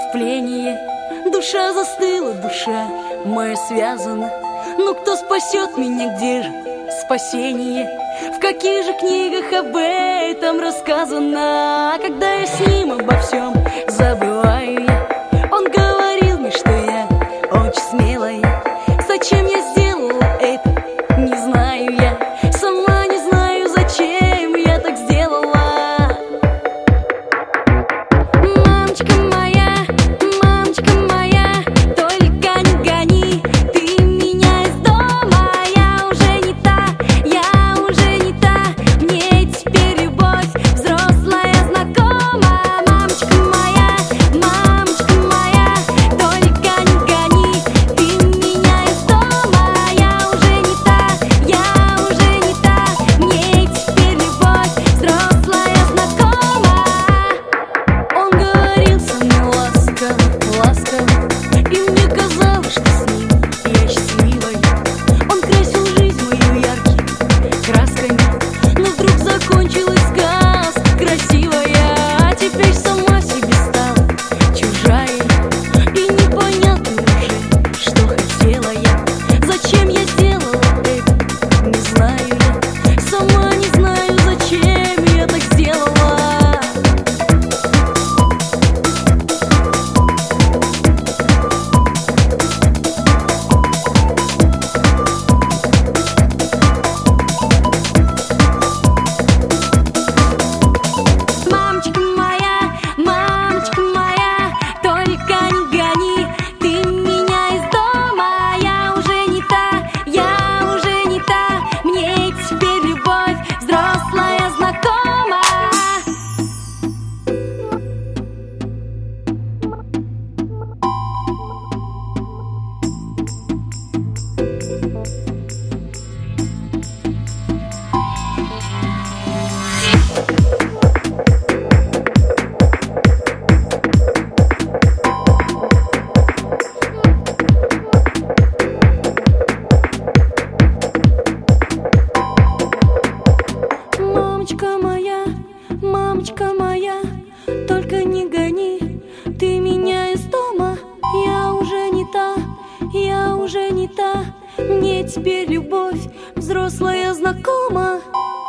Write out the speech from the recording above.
в плене. Душа застыла, душа моя связана. Ну кто спасет меня, где же спасение? В каких же книгах об этом рассказано? Когда я с ним обо всем забываю я. Он говорил мне, что я очень смелая. Зачем я сделала это, не знаю я. Сама не знаю, зачем я так сделала. Мамочка моя, только не гони ты меня из дома. Я уже не та, мне теперь любовь взрослая знакома. Мамочка моя, только не гони ты меня из дома. Я уже не та, мне теперь любовь взрослая знакома. Он говорил со мной ласково, ласково, и мне казалось, что с ним я счастливой. Он красил жизнь мою яркими красками, но вдруг закончилась сказка красивая. А теперь сама себе стала чужая, и непонятно уже, что хотела я. Зачем я сделала это, не знаю я. Сама не знаю, зачем я так сделала. Мамочка моя, только не гони ты меня из дома. Я уже не та, мне теперь любовь взрослая знакома. Мамочка моя, только не гони ты меня из дома. Я уже не та, мне теперь любовь взрослая знакома.